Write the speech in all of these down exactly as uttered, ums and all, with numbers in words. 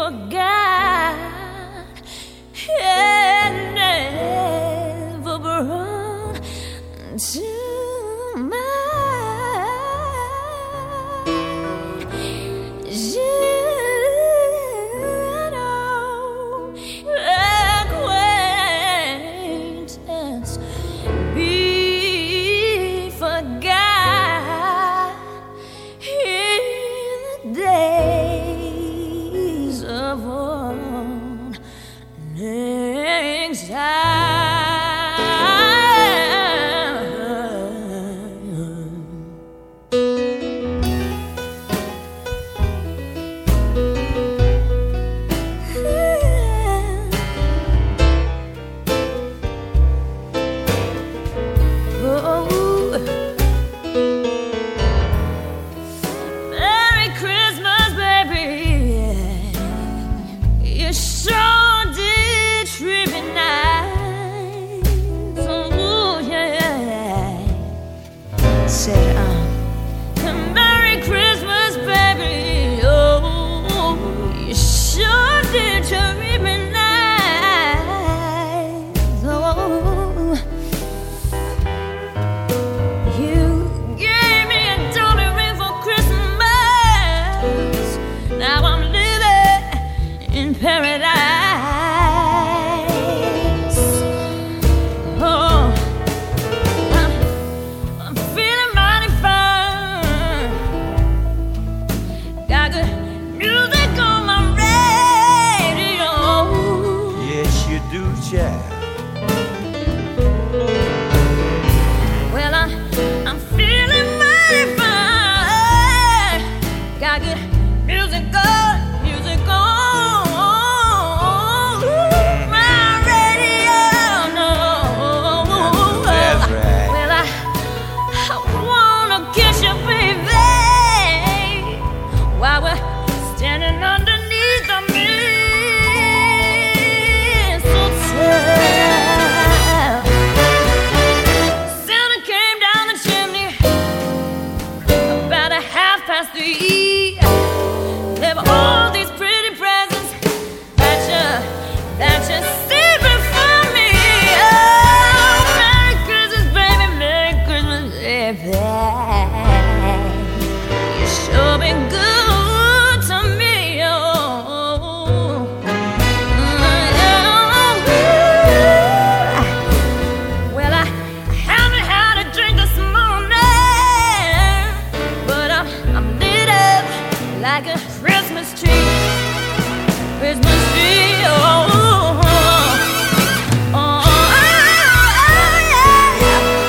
forgot and never brought to mind. You know, acquaintance be forgot in the days of old. Next time. Merry Christmas, baby. You sure did treat me nice. Oh, yeah. Said, um, Merry Christmas, baby. Oh, you sure did treat me nice. Oh, you gave me a diamond ring for Christmas. Now I'm living in paradise. Oh, I'm, I'm feeling mighty fine. Got good music on my radio. Yes, you do, child. Well, I'm, I'm feeling mighty fine. Got good music on, music on my radio. No, That's right. well, I, I wanna kiss you, baby, while we're standing underneath the mistletoe. Santa came down the chimney about a half past three. There were all these pretty presents that you, that you see before me. Oh, Merry Christmas, baby, Merry Christmas, baby. You sure been good to me, oh. Well, I haven't had a drink this morning, but I'm, I'm lit up like a Christmas tree. Christmas tree, oh, oh, oh, oh, yeah.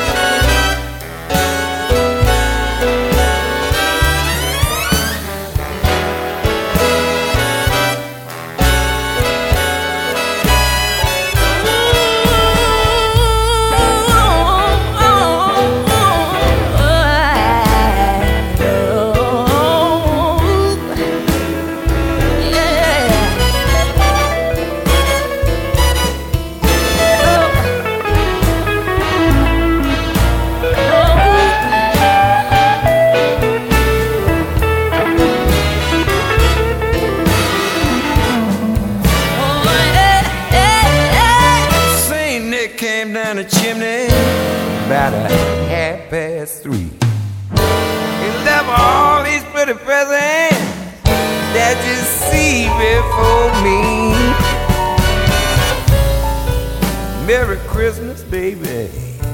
Saint Nick came down the chimney about a half past three. He left all these pretty presents that you see before me. Merry Christmas, baby.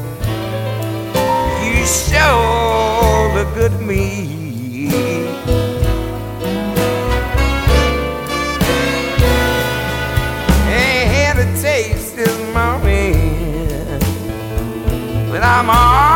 You sure look good to me. Ain't had a taste this morning, but I'm all